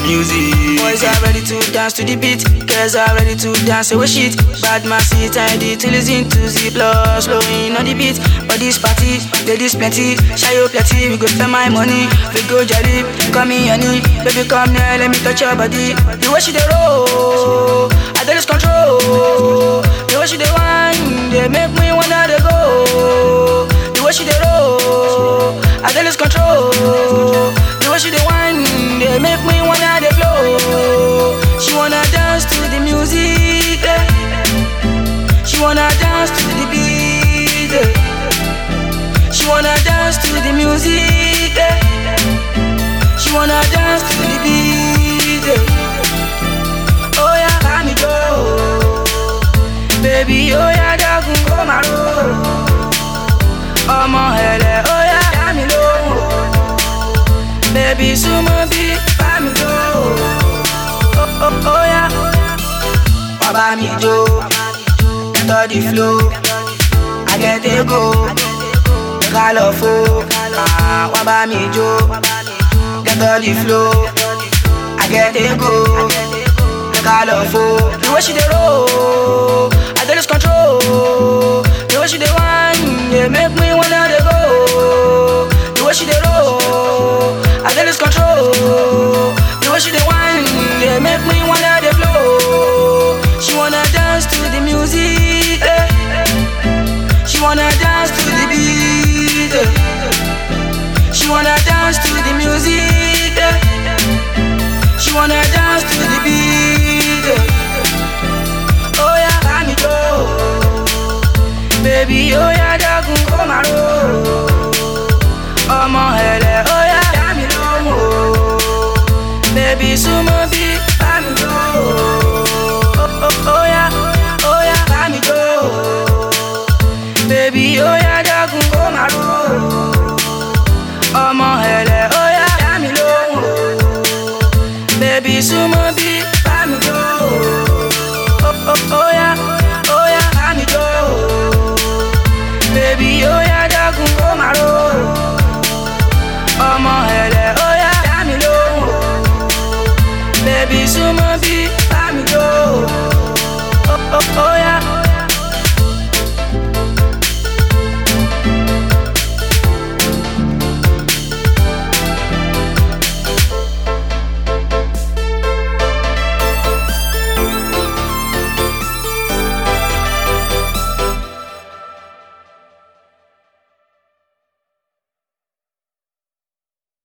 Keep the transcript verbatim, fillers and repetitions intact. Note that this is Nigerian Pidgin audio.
music. Boys are ready to dance to the beat, girls are ready to dance away shit. Bad man sit and it to listen to the plus, flowing on the beat. But this party, ladies plenty, shy you plenty. We go spend my money, we go jolly. Come in honey, baby come near, let me touch your body. The way she dey roll, I don't lose control. The way she dey whine, they make me wanna dey go. The way she dey roll, I don't lose control. The way she dey whine, they make me wanna dey flow. She wanna dance to the music, eh. She wanna dance to the beat, eh. She wanna dance to the music, eh. She wanna dance to the beat, eh. Oh yeah, let me go, baby. Oh yeah, dagun go maro. Ọmọ ẹlẹ, oh yeah, dá mi lóhùn. Baby, sumo bí bá mi jó. Oh oh oh yeah, wá bá mi jó. Enter the flow, I get a go. Ká lọ fò, ah, wá bá mi jó. Enter the flow, I get a go. Ká lọ fò. The way she dey roll, I don't lose control. The way she dey whine, they make me wanna dey go. The way she dey roll, I don't lose control. The way she dey whine, they make me wanna dey flow. She wanna dance to the music, eh. She wanna dance to the beat, eh. She wanna dance to the music, eh. She wanna dance to the beat, eh. Oh yeah, let me go, baby. Oh yeah, dagun go maro. Ọmọ ẹlẹ, oh yeah, dá mi lóhùn. Baby, sumo bí bá mi jó. Oh oh oh yeah, oh yeah, bá mi jó. Baby, oh yeah, dagun go maro. Ọmọ ẹlẹ, oh yeah, dá mi lóhùn. Baby, sumo bí bá mi jó. Oh oh oh yeah, oh yeah, bá mi jó. Baby, oh yeah, dagun go maro. Ọmọ ẹlẹ, oh yeah, dá mi lóhùn. Baby, sumo bí bá mi jó. Oh oh oh yeah.